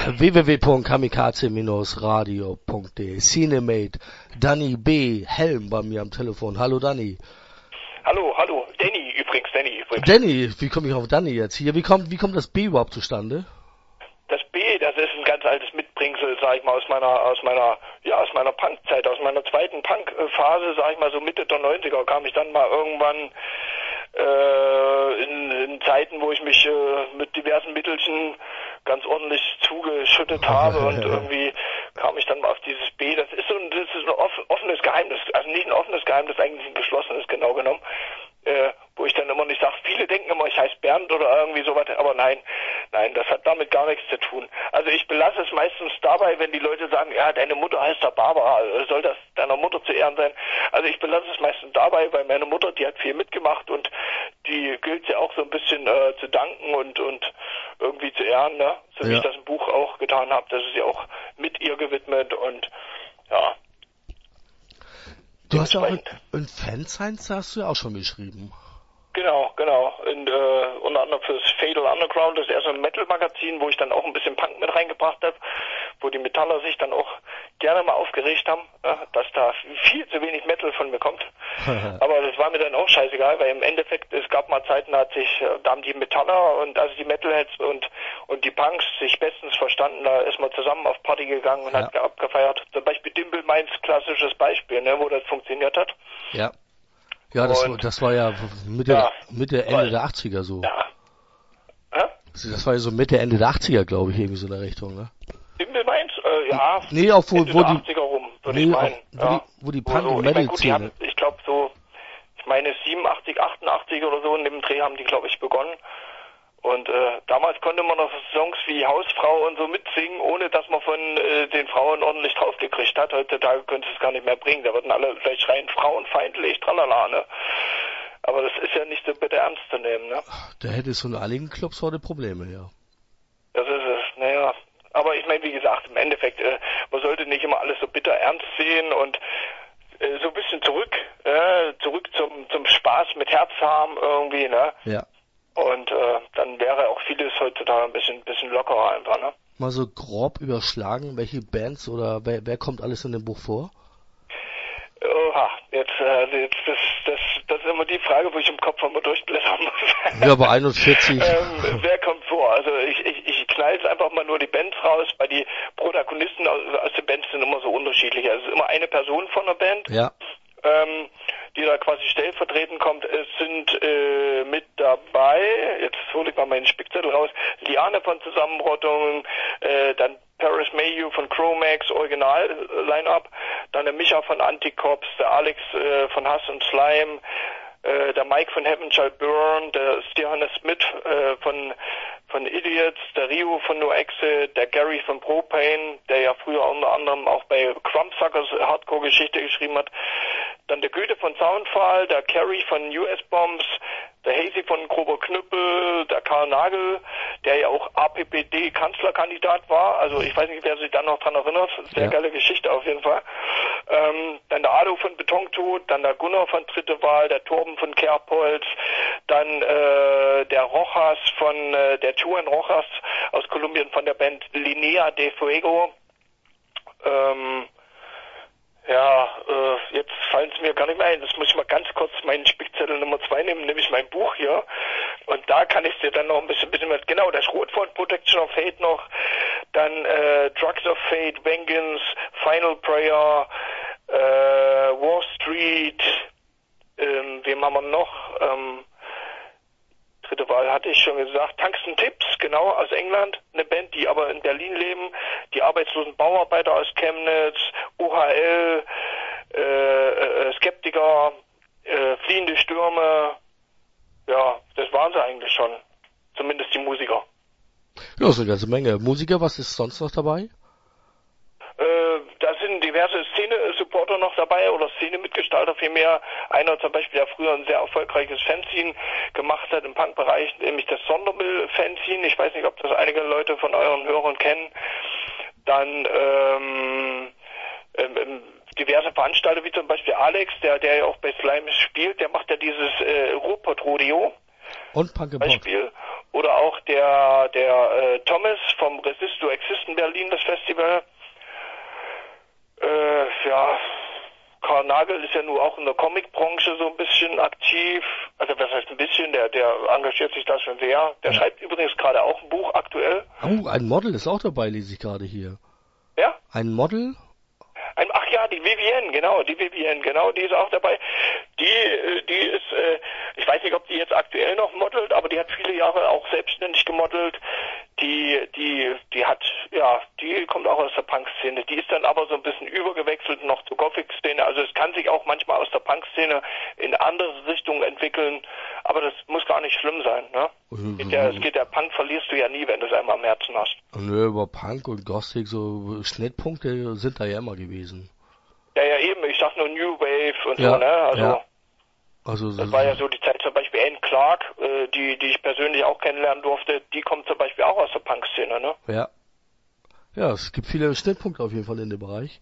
www.kamikaze-radio.de Cinemate, Danny B. Helm bei mir am Telefon. Hallo Danny. Hallo, Danny übrigens. Danny, wie komme ich auf Danny jetzt hier? Wie kommt das B überhaupt zustande? Das B, das ist ein ganz altes Mitbringsel, sag ich mal, aus meiner Punkzeit, aus meiner zweiten Punkphase, sag ich mal, so Mitte der 90er kam ich dann mal irgendwann in Zeiten, wo ich mich mit diversen Mittelchen ganz ordentlich zugeschüttet habe und irgendwie kam ich dann mal auf dieses B. Das ist ein offenes Geheimnis, also nicht ein offenes Geheimnis, eigentlich ein geschlossenes, genau genommen. Wo ich dann immer nicht sage, viele denken immer, ich heiße Bernd oder irgendwie sowas, aber nein, das hat damit gar nichts zu tun. Also ich belasse es meistens dabei, wenn die Leute sagen, ja, deine Mutter heißt ja Barbara, soll das deiner Mutter zu Ehren sein? Also ich belasse es meistens dabei, weil meine Mutter, die hat viel mitgemacht und die gilt ja auch so ein bisschen zu danken und irgendwie zu ehren, ne? So wie ich das im Buch auch getan habe, das ist ja auch mit ihr gewidmet und ja. Du hast ja auch in Fanscience, hast du ja auch schon geschrieben. Genau. Und, unter anderem fürs Fatal Underground, das ist eher so ein Metal-Magazin, wo ich dann auch ein bisschen Punk mit reingebracht habe, wo die Metaller sich dann auch gerne mal aufgeregt haben, dass da viel zu wenig Metal von mir kommt. Aber das war mir dann auch scheißegal, weil im Endeffekt, es gab mal Zeiten, da haben die Metaller und also die Metalheads und die Punks sich bestens verstanden, da ist man zusammen auf Party gegangen und hat abgefeiert. Zum Beispiel Dimple Mainz, klassisches Beispiel, ne, wo das funktioniert hat. Ja. Ja, das war ja Mitte, Ende der 80er so. Ja. Das war ja so Mitte, Ende der 80er, glaube ich, irgendwie so in der Richtung, ne? Dimple Mainz? Ja. Nee, auch wo die 80er rum, würde ich meinen. Wo die Punk- und Metal-Szene. Ich glaube so, 87, 88 oder so, in dem Dreh haben die, glaube ich, begonnen. Und damals konnte man noch Songs wie Hausfrau und so mitsingen, ohne dass man von den Frauen ordentlich draufgekriegt hat. Heutzutage könnte es gar nicht mehr bringen. Da würden alle gleich schreien, frauenfeindlich, tralala, ne? Aber das ist ja nicht so bitter ernst zu nehmen, ne? Da hätte so in einigen Clubs heute Probleme, ja. Das ist es, naja. Aber ich meine, wie gesagt, im Endeffekt, man sollte nicht immer alles so bitter ernst sehen und so ein bisschen zurück zum Spaß mit Herz haben irgendwie, ne? Ja. Und dann wäre auch vieles heutzutage ein bisschen lockerer einfach, ne? Mal so grob überschlagen, welche Bands oder wer kommt alles in dem Buch vor? Oha, das ist immer die Frage, wo ich im Kopf immer durchblättern muss. Ja, bei 41. Wer kommt vor? Also ich knall jetzt einfach mal nur die Bands raus, weil die Protagonisten aus den Bands sind immer so unterschiedlich. Also es ist immer eine Person von der Band. Ja. Die da quasi stellvertretend kommt. Es sind mit dabei, jetzt hole ich mal meinen Spickzettel raus, Liane von Zusammenrottung, dann Paris Mayhew von Chromax, Original-Line-Up, dann der Micha von Anticops, der Alex von Hass und Slime, der Mike von Heaven Shall Burn, der Stefan Smith von Idiots, der Rio von No Exit, der Gary von Propane, der ja früher unter anderem auch bei Crumbsuckers Hardcore-Geschichte geschrieben hat, dann der Goethe von Soundfall, der Carrie von US Bombs, der Hazy von Grober Knüppel, der Karl Nagel, der ja auch APPD-Kanzlerkandidat war, also ich weiß nicht, wer sich da noch dran erinnert, sehr geile Geschichte auf jeden Fall. Dann der Ado von Betontod, dann der Gunnar von Dritte Wahl, der Torben von Kerbholz, dann der Rojas von der Juan Rojas aus Kolumbien von der Band Linea de Fuego. Jetzt fallen es mir gar nicht mehr ein. Das muss ich mal ganz kurz meinen Spickzettel Nummer 2 nehmen, nämlich mein Buch hier. Und da kann ich dir dann noch ein bisschen mit, genau, das Rotford Protection of Fate noch, dann Drugs of Fate, Vengeance, Final Prayer, Wall Street, wem haben wir noch? Dritte Wahl hatte ich schon gesagt. Tungsten Tips, genau, aus England. Eine Band, die aber in Berlin leben. Die arbeitslosen Bauarbeiter aus Chemnitz, OHL, Skeptiker, fliehende Stürme. Ja, das waren sie eigentlich schon. Zumindest die Musiker. Ja, so eine ganze Menge. Musiker, was ist sonst noch dabei? Da sind diverse Szene-Supporter noch dabei oder Szene-Mitgestalter vielmehr. Einer zum Beispiel, der früher ein sehr erfolgreiches Fanzine gemacht hat im Punk-Bereich, nämlich das Sondermüll-Fanzine. Ich weiß nicht, ob das einige Leute von euren Hörern kennen. Dann diverse Veranstalter, wie zum Beispiel Alex, der ja auch bei Slime spielt, der macht ja dieses Ruhrpott-Rodeo. Und Punk Beispiel. oder auch der Thomas vom Resist to Exist in Berlin, das Festival. Ja, Karl Nagel ist ja nun auch in der Comicbranche so ein bisschen aktiv. Also was heißt ein bisschen, der engagiert sich da schon sehr. Der schreibt übrigens gerade auch ein Buch aktuell. Oh, ein Model ist auch dabei, lese ich gerade hier. Ja? Ein Model? Ach ja, die Vivienne, genau, die ist auch dabei. Die ist, ich weiß nicht, ob die jetzt aktuell noch modelt, aber die hat viele Jahre auch selbstständig gemodelt. Die hat, ja, die kommt auch aus der Punk-Szene. Die ist dann aber so ein bisschen übergewechselt noch zur Gothic-Szene. Also es kann sich auch manchmal aus der Punk-Szene in andere Richtungen entwickeln, aber das muss gar nicht schlimm sein, ne? Der Punk verlierst du ja nie, wenn du es einmal am Herzen hast. Nö, über Punk und Gothic, so Schnittpunkte sind da ja immer gewesen. Ja, eben, ich sag nur New Wave und ja, so, ne? Ja. Das war ja so die Zeit, zum Beispiel Anne Clark, die ich persönlich auch kennenlernen durfte, die kommt zum Beispiel auch aus der Punk-Szene, ne? Ja. Ja, es gibt viele Schnittpunkte auf jeden Fall in dem Bereich.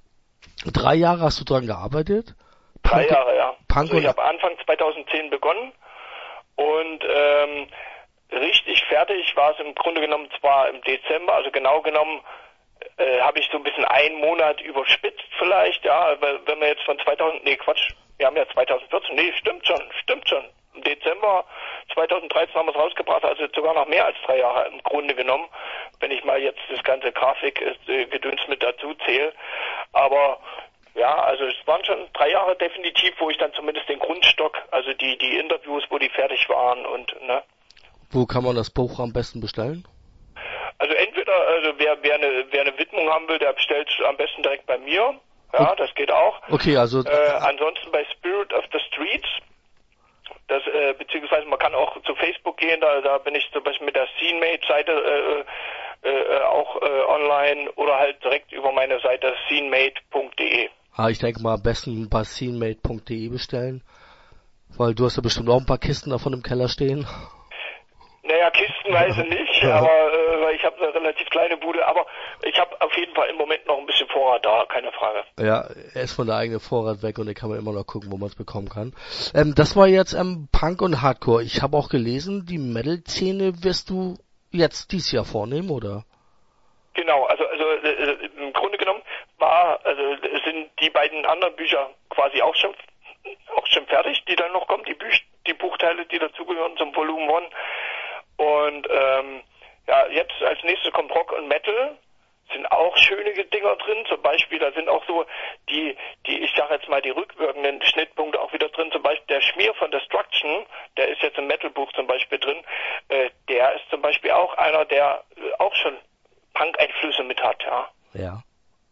3 Jahre hast du dran gearbeitet? 3 Jahre, ja. Punk ich habe Anfang 2010 begonnen und richtig fertig war es im Grunde genommen zwar im Dezember, also genau genommen habe ich so ein bisschen einen Monat überspitzt vielleicht, ja, wenn wir jetzt von wir haben ja 2014, stimmt schon. Im Dezember 2013 haben wir es rausgebracht, also jetzt sogar noch mehr als 3 Jahre im Grunde genommen, wenn ich mal jetzt das ganze Grafik-Gedöns mit dazu zähle. Aber ja, also es waren schon 3 Jahre definitiv, wo ich dann zumindest den Grundstock, also die Interviews, wo die fertig waren und, ne. Wo kann man das Buch am besten bestellen? Also entweder, wer eine Widmung haben will, der bestellt am besten direkt bei mir. Ja, okay. Das geht auch. Okay, also ansonsten bei Spirit of the Streets. Das, beziehungsweise man kann auch zu Facebook gehen, da bin ich zum Beispiel mit der Scenemate-Seite auch online oder halt direkt über meine Seite scenemate.de. Ich denke mal am besten bei scenemate.de bestellen, weil du hast ja bestimmt auch ein paar Kisten davon im Keller stehen. Naja, kistenweise nicht, aber weil ich habe eine relativ kleine Bude, aber ich habe auf jeden Fall im Moment noch ein bisschen Vorrat da, keine Frage. Ja, er ist von der eigenen Vorrat weg und da kann man immer noch gucken, wo man es bekommen kann. Das war jetzt Punk und Hardcore. Ich habe auch gelesen, die Metal-Szene wirst du jetzt dieses Jahr vornehmen, oder? Genau, also im Grunde genommen sind die beiden anderen Bücher quasi auch schon fertig, die dann noch kommen, die Buchteile, die dazugehören zum Volumen 1. Und jetzt als nächstes kommt Rock und Metal, sind auch schöne Dinger drin, zum Beispiel, da sind auch so die ich sag jetzt mal, die rückwirkenden Schnittpunkte auch wieder drin, zum Beispiel der Schmier von Destruction, der ist jetzt im Metal-Buch zum Beispiel drin, der ist zum Beispiel auch einer, der auch schon Punk-Einflüsse mit hat, ja. Ja.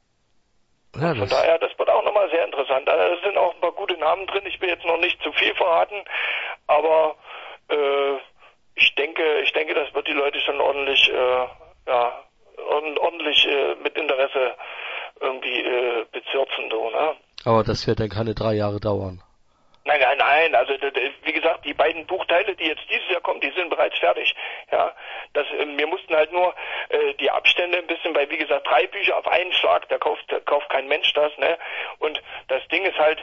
Ja, von daher, das wird auch nochmal sehr interessant. Also, es sind auch ein paar gute Namen drin, ich will jetzt noch nicht zu viel verraten, aber ich denke, das wird die Leute schon ordentlich mit Interesse irgendwie bezirzen, so, ne? Aber das wird dann keine 3 Jahre dauern. Nein, also wie gesagt, die beiden Buchteile, die jetzt dieses Jahr kommen, die sind bereits fertig. Ja, wir mussten halt nur die Abstände ein bisschen, weil wie gesagt, 3 Bücher auf einen Schlag, da kauft kein Mensch das, ne? Und das Ding ist halt,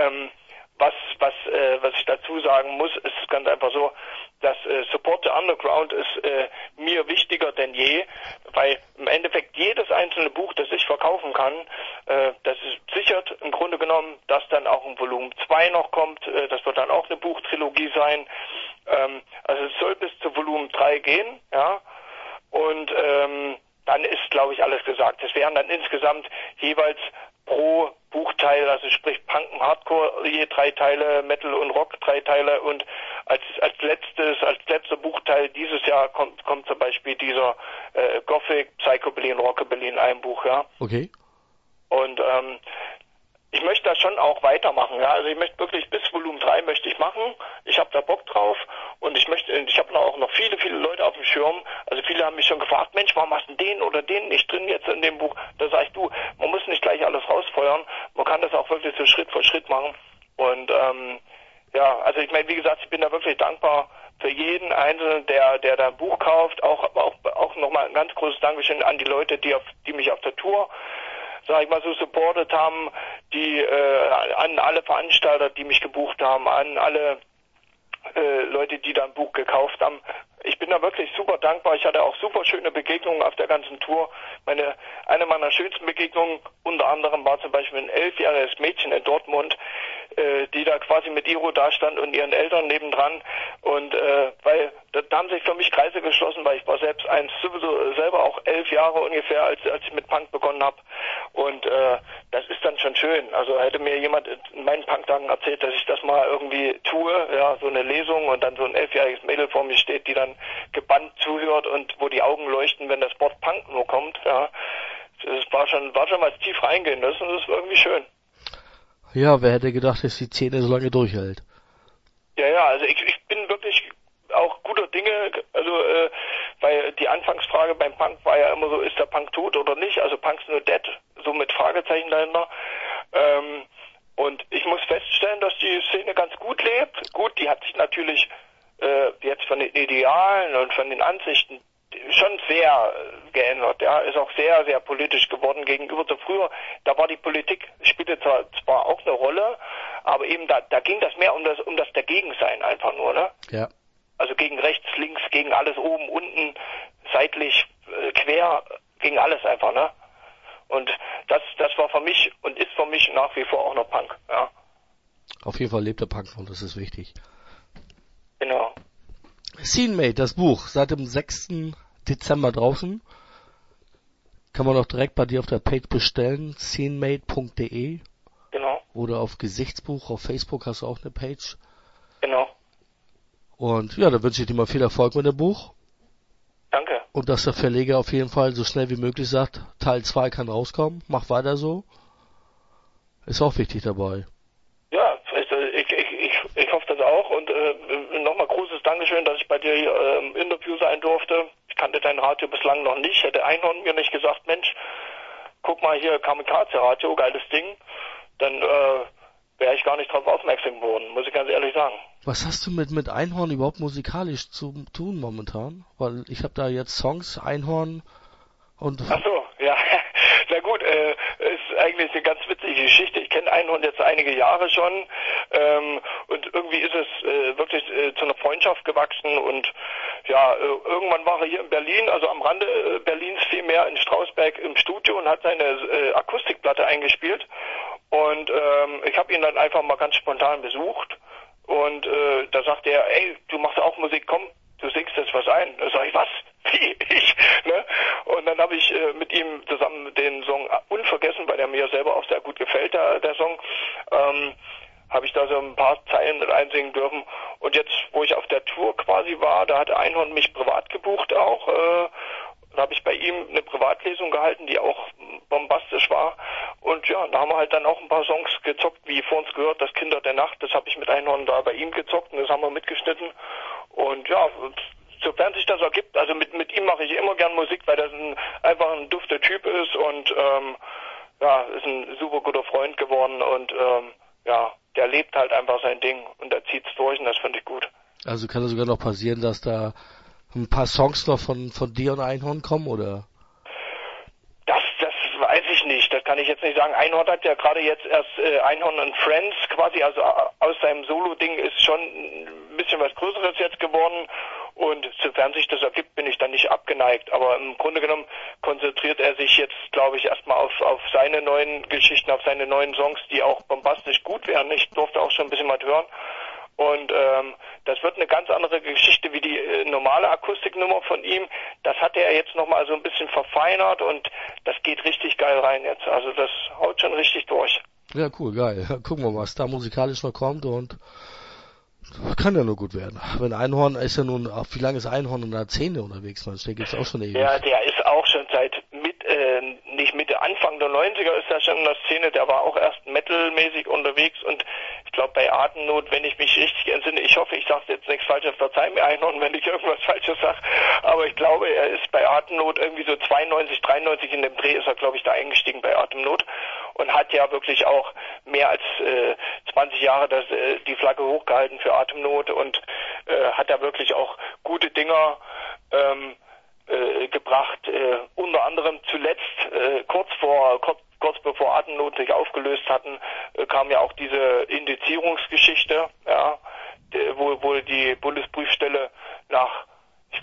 was ich dazu sagen muss, ist ganz einfach so, dass Support the Underground ist mir wichtiger denn je, weil im Endeffekt jedes einzelne Buch, das ich verkaufen kann, das sichert im Grunde genommen, dass dann auch ein Volumen 2 noch kommt, das wird dann auch eine Buchtrilogie sein, also es soll bis zu Volumen 3 gehen, ja, und dann ist, glaube ich, alles gesagt. Es wären dann insgesamt jeweils pro Buchteil, also sprich Punk und Hardcore je 3 Teile, Metal und Rock 3 Teile und als letzter Buchteil dieses Jahr kommt zum Beispiel dieser Gothic, Psychobilly und Rockabilly in einem Buch, ja. Okay. Und ich möchte das schon auch weitermachen, ja. Also ich möchte wirklich bis Volumen 3 möchte ich machen. Ich habe da Bock drauf und ich habe auch noch viele, viele Leute auf dem Schirm. Also viele haben mich schon gefragt, Mensch, warum hast du den oder den nicht drin jetzt in dem Buch? Da sag ich, man muss nicht gleich alles rausfeuern. Man kann das auch wirklich so Schritt für Schritt machen. Und also ich meine, wie gesagt, ich bin da wirklich dankbar für jeden Einzelnen, der da ein Buch kauft. Auch nochmal ein ganz großes Dankeschön an die Leute, die mich auf der Tour, sag ich mal, so supportet haben, an alle Veranstalter, die mich gebucht haben, an alle Leute, die da ein Buch gekauft haben. ich bin da wirklich super dankbar. Ich hatte auch super schöne Begegnungen auf der ganzen Tour. Eine meiner schönsten Begegnungen unter anderem war zum Beispiel ein 11-jähriges Mädchen in Dortmund, die da quasi mit Iro da stand und ihren Eltern nebendran. Und weil da haben sich für mich Kreise geschlossen, weil ich war selbst sowieso selber auch 11 Jahre ungefähr, als ich mit Punk begonnen habe. Und das ist dann schon schön. Also hätte mir jemand in meinen Punktagen erzählt, dass ich das mal irgendwie tue, ja, so eine Lesung und dann so ein 11-jähriges Mädel vor mir steht, die dann gebannt zuhört und wo die Augen leuchten, wenn das Wort Punk nur kommt, ja. Das war schon was tief reingehendes und das war irgendwie schön. Ja, wer hätte gedacht, dass die Szene so lange durchhält? Ja, also ich bin wirklich auch guter Dinge, also weil die Anfangsfrage beim Punk war ja immer so, ist der Punk tot oder nicht? Also Punk's nur dead, so mit Fragezeichen dahinter. Und ich muss feststellen, dass die Szene ganz gut lebt. Gut, die hat sich natürlich jetzt von den Idealen und von den Ansichten schon sehr geändert. Ja, ist auch sehr, sehr politisch geworden gegenüber zu früher. Da war die Politik, spielte zwar auch eine Rolle, aber eben da ging das mehr um das Dagegensein einfach nur, ne? Ja. Also gegen rechts, links, gegen alles oben, unten, seitlich, quer, gegen alles einfach, ne? Und das war für mich und ist für mich nach wie vor auch noch Punk, ja. Auf jeden Fall lebt der Punk und das ist wichtig. Genau. Scenemate, das Buch, seit dem 6. Dezember draußen. Kann man auch direkt bei dir auf der Page bestellen, scenemate.de. Genau. Oder auf Gesichtsbuch, auf Facebook hast du auch eine Page. Genau. Und ja, da wünsche ich dir mal viel Erfolg mit dem Buch. Danke. Und dass der Verleger auf jeden Fall so schnell wie möglich sagt, Teil 2 kann rauskommen, mach weiter so. Ist auch wichtig dabei. Ja, ich hoffe das auch und nochmal großes Dankeschön, dass ich bei dir hier im Interview sein durfte. Ich kannte dein Radio bislang noch nicht, hätte Einhorn mir nicht gesagt, Mensch, guck mal hier, Kamikaze-Radio, geiles Ding, dann wäre ich gar nicht drauf aufmerksam geworden, muss ich ganz ehrlich sagen. Was hast du mit Einhorn überhaupt musikalisch zu tun momentan? Weil ich habe da jetzt Songs, Einhorn und... Ach so, ja. Na gut, ist eigentlich eine ganz witzige Geschichte. Ich kenne Einhorn jetzt einige Jahre schon und irgendwie ist es wirklich zu einer Freundschaft gewachsen und ja, irgendwann war er hier in Berlin, also am Rande Berlins vielmehr in Strausberg im Studio und hat seine Akustikplatte eingespielt und ich habe ihn dann einfach mal ganz spontan besucht und da sagte er, ey, du machst auch Musik, komm, du singst jetzt was ein. Da sag ich, was? Wie? Ich? Ne? Und dann habe ich mit ihm zusammen den Song Unvergessen, weil der mir selber auch sehr gut gefällt, der Song, habe ich da so ein paar Zeilen mit einsingen dürfen. Und jetzt, wo ich auf der Tour quasi war, da hat Einhorn mich privat gebucht auch. Da habe ich bei ihm eine Privatlesung gehalten, die auch bombastisch war. Und ja, da haben wir halt dann auch ein paar Songs gezockt, wie vor uns gehört, das Kinder der Nacht, das habe ich mit Einhorn da bei ihm gezockt und das haben wir mitgeschnitten. Und ja, sofern sich das ergibt, also mit ihm mache ich immer gern Musik, weil das einfach ein dufter Typ ist und ja, ist ein super guter Freund geworden und ja, der lebt halt einfach sein Ding und der zieht's durch und das finde ich gut. Also kann es sogar noch passieren, dass da ein paar Songs noch von dir und Einhorn kommen, oder? Das weiß ich nicht, das kann ich jetzt nicht sagen. Einhorn hat ja gerade jetzt erst Einhorn and Friends quasi, also aus seinem Solo-Ding ist schon ein bisschen was Größeres jetzt geworden und sofern sich das ergibt, bin ich dann nicht abgeneigt. Aber im Grunde genommen konzentriert er sich jetzt, glaube ich, erstmal auf seine neuen Geschichten, auf seine neuen Songs, die auch bombastisch gut wären. Ich durfte auch schon ein bisschen was hören. Und das wird eine ganz andere Geschichte wie die normale Akustiknummer von ihm. Das hat er jetzt nochmal so ein bisschen verfeinert und das geht richtig geil rein jetzt. Also das haut schon richtig durch. Ja, cool, geil. Gucken wir, was da musikalisch noch kommt und kann ja nur gut werden. Wenn Einhorn ist ja nun, wie lange ist Einhorn in der Szene unterwegs? Man, der gibt's auch schon ewig. Ja, der ist auch schon seit nicht Mitte, Anfang der 90er ist er schon in der Szene, der war auch erst metalmäßig unterwegs und ich glaube bei Atemnot, wenn ich mich richtig entsinne, ich hoffe, ich sage jetzt nichts Falsches, verzeih mir Einhorn, wenn ich irgendwas Falsches sage, aber ich glaube, er ist bei Atemnot irgendwie so 92, 93 in dem Dreh ist er, glaube ich, da eingestiegen bei Atemnot und hat ja wirklich auch mehr als 20 Jahre die Flagge hochgehalten für Atemnot und hat da wirklich auch gute Dinger gebracht, unter anderem zuletzt kurz bevor Atemnot sich aufgelöst hatten, kam ja auch diese Indizierungsgeschichte, ja, wo die Bundesprüfstelle nach, ich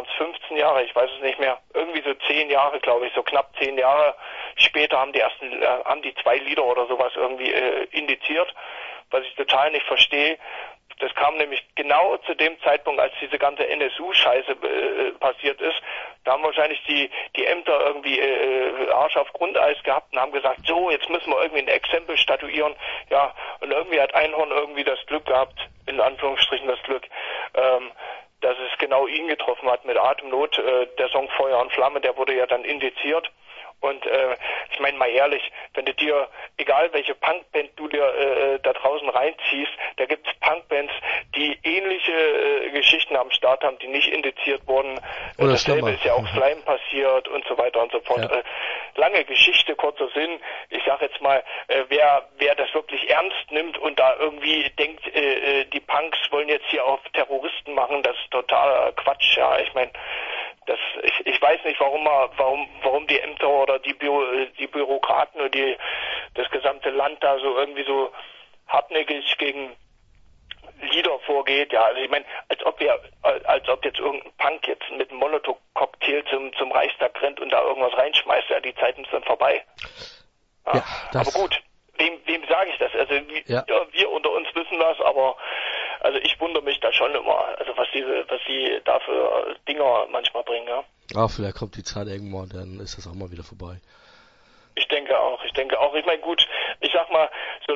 waren es 15 Jahre, ich weiß es nicht mehr, irgendwie so 10 Jahre, glaube ich, so knapp 10 Jahre später haben die 2 Lieder oder sowas irgendwie indiziert, was ich total nicht verstehe. Das kam nämlich genau zu dem Zeitpunkt, als diese ganze NSU-Scheiße passiert ist. Da haben wahrscheinlich die Ämter irgendwie Arsch auf Grundeis gehabt und haben gesagt, so, jetzt müssen wir irgendwie ein Exempel statuieren. Ja, und irgendwie hat Einhorn irgendwie das Glück gehabt, in Anführungsstrichen das Glück, dass es genau ihn getroffen hat mit Atemnot. Der Song Feuer und Flamme, der wurde ja dann indiziert. Und ich meine mal ehrlich, wenn du dir, egal welche Punkband du dir da draußen reinziehst, da gibt's Punkbands, die ähnliche Geschichten am Start haben, die nicht indiziert wurden. Dasselbe ist ja auch Slime passiert und so weiter und so fort. Ja. Lange Geschichte, kurzer Sinn. Ich sag jetzt mal, wer das wirklich ernst nimmt und da irgendwie denkt, die Punks wollen jetzt hier auf Terroristen machen, das ist totaler Quatsch. Ja, ich meine, ich weiß nicht, warum die Ämter oder die Bürokraten oder das gesamte Land da so irgendwie so hartnäckig gegen Lieder vorgeht. Ja, also ich meine, als ob jetzt irgendein Punk jetzt mit einem Molotow-Cocktail zum Reichstag rennt und da irgendwas reinschmeißt. Ja, die Zeiten sind vorbei. Ja, aber gut, wem sage ich das? Also wir unter uns wissen das, aber also ich wundere mich da schon immer, also was sie da für Dinger manchmal bringen, ja. Vielleicht kommt die Zeit irgendwann, dann ist das auch mal wieder vorbei. Ich denke auch. Ich meine, gut, ich sag mal,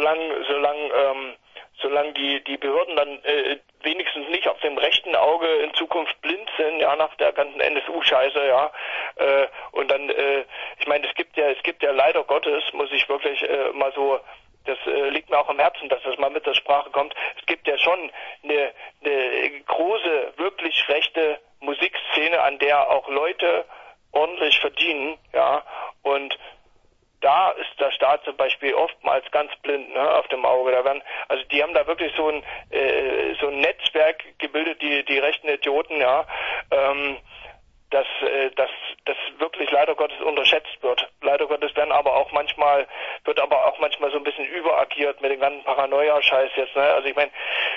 solange die Behörden dann wenigstens nicht auf dem rechten Auge in Zukunft blind sind, ja, nach der ganzen NSU-Scheiße, ja, und dann, ich meine, es gibt ja leider Gottes, muss ich wirklich mal so, das liegt mir auch am Herzen, dass das mal mit der Sprache kommt. Es gibt ja schon eine große, wirklich rechte Musikszene, an der auch Leute ordentlich verdienen, ja, und da ist der Staat zum Beispiel oftmals ganz blind, ne, auf dem Auge. Also die haben da wirklich so ein Netzwerk gebildet, die rechten Idioten, ja, dass wirklich leider Gottes unterschätzt wird. Leider Gottes wird aber auch manchmal so ein bisschen überagiert mit dem ganzen Paranoia-Scheiß jetzt, ne? Also ich meine,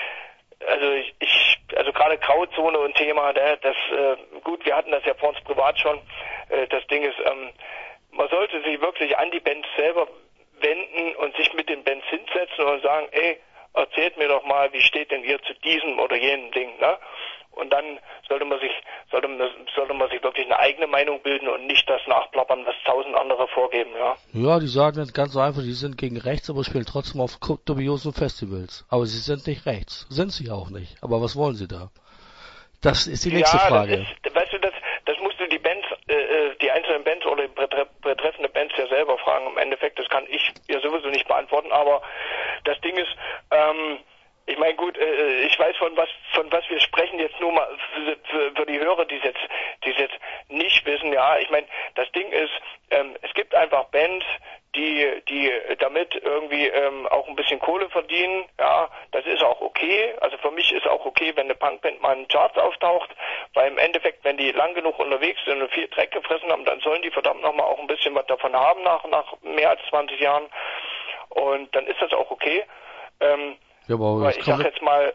also gerade Grauzone und Thema, ne, gut, wir hatten das ja vor uns privat schon. Das Ding ist, man sollte sich wirklich an die Bands selber wenden und sich mit den Bands hinsetzen und sagen, ey, erzählt mir doch mal, wie steht denn ihr zu diesem oder jenem Ding, ne? Und dann sollte man sich wirklich eine eigene Meinung bilden und nicht das nachplappern, was 1000 andere vorgeben, ja. Ja, die sagen das ganz einfach, die sind gegen rechts, aber spielen trotzdem auf dubiosen Festivals. Aber sie sind nicht rechts. Sind sie auch nicht. Aber was wollen sie da? Das ist die nächste Frage. Das musst du die Bands, die einzelnen Bands oder betreffende Bands ja selber fragen. Im Endeffekt, das kann ich ja sowieso nicht beantworten, aber das Ding ist, ich meine, gut, ich weiß von was wir sprechen jetzt nur mal für die Hörer, die es jetzt nicht wissen, ja. Ich meine, das Ding ist, es gibt einfach Bands, die damit irgendwie auch ein bisschen Kohle verdienen, ja. Das ist auch okay. Also für mich ist auch okay, wenn eine Punkband mal in den Charts auftaucht, weil im Endeffekt, wenn die lang genug unterwegs sind und viel Dreck gefressen haben, dann sollen die verdammt nochmal auch ein bisschen was davon haben nach mehr als 20 Jahren. Und dann ist das auch okay. Ja, aber ich sag jetzt mal,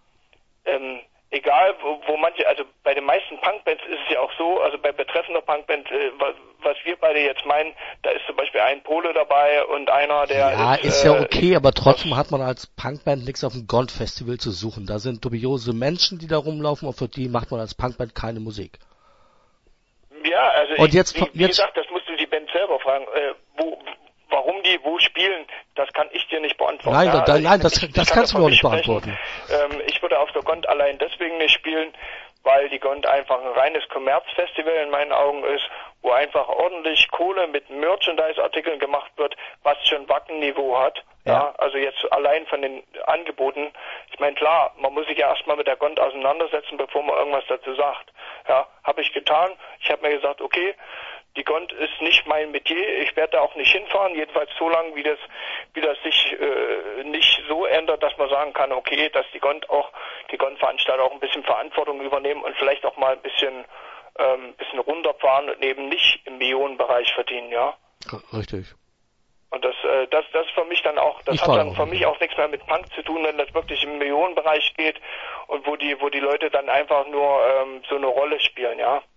egal wo manche, also bei den meisten Punkbands ist es ja auch so, also bei betreffender Punkband, was wir beide jetzt meinen, da ist zum Beispiel ein Pole dabei und einer, der ja, ist ja okay, aber trotzdem hat man als Punkband nichts auf dem Gond-Festival zu suchen. Da sind dubiose Menschen, die da rumlaufen und für die macht man als Punkband keine Musik. Ja, also und wie gesagt, das musst du die Band selber fragen, warum die wo spielen, das kann ich dir nicht beantworten. Nein, das kannst du mir auch nicht beantworten. Ich würde auf der Gond allein deswegen nicht spielen, weil die Gond einfach ein reines Kommerzfestival in meinen Augen ist, wo einfach ordentlich Kohle mit Merchandise-Artikeln gemacht wird, was schon Wackenniveau hat. Ja, also jetzt allein von den Angeboten. Ich meine, klar, man muss sich ja erstmal mit der Gond auseinandersetzen, bevor man irgendwas dazu sagt. Ja, habe ich getan. Ich habe mir gesagt, okay, die Gond ist nicht mein Metier, ich werde da auch nicht hinfahren, jedenfalls so lange, wie das sich nicht so ändert, dass man sagen kann, okay, dass die Gond-Veranstalter auch ein bisschen Verantwortung übernehmen und vielleicht auch mal ein bisschen runterfahren und eben nicht im Millionenbereich verdienen, ja. Richtig. Und das für mich dann auch, das hat dann für mich auch nichts mehr mit Punk zu tun, wenn das wirklich im Millionenbereich geht und wo die Leute dann einfach nur so eine Rolle spielen, ja.